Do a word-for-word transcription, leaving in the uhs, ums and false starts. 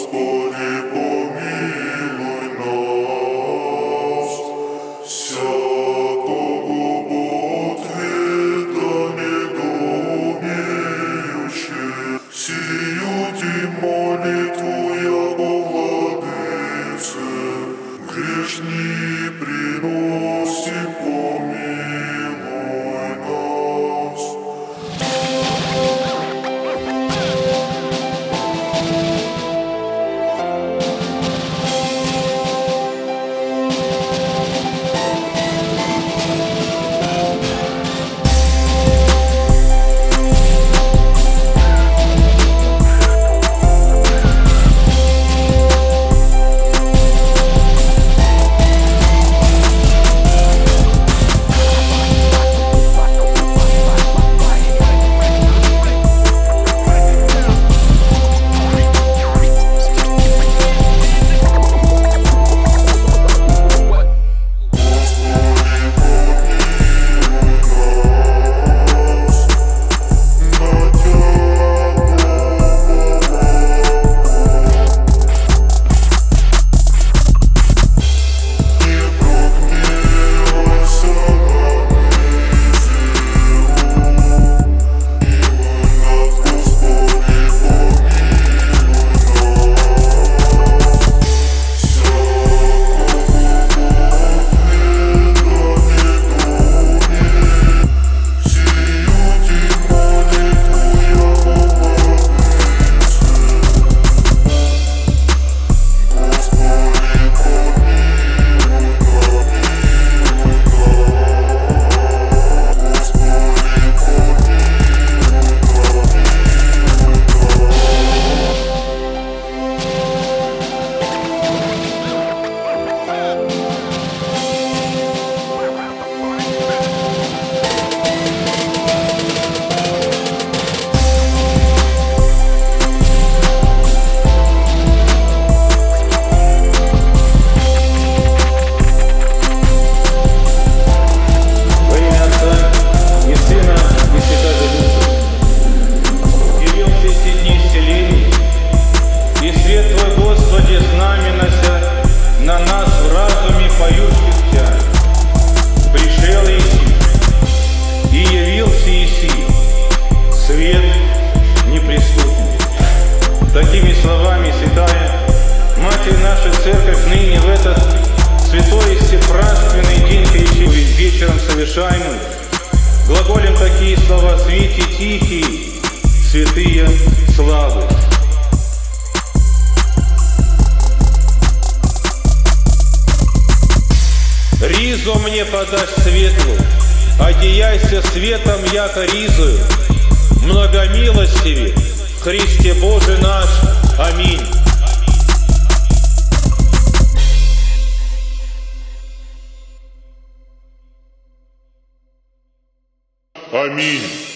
Господи, помилуй нас, всякого ответа недоумеющих, сиюти молитву яко владыце, грешни приносим, помилуй нас. Такими словами святая Матерь наша Церковь ныне в этот святой и всепразднственный день крещения вечером совершаемый глаголем такие слова: «Свете тихие, святые славы». Ризу мне подасть светлу, одеяйся светом, яко ризою, многомилостиве Христе Боже наш. Аминь. Аминь.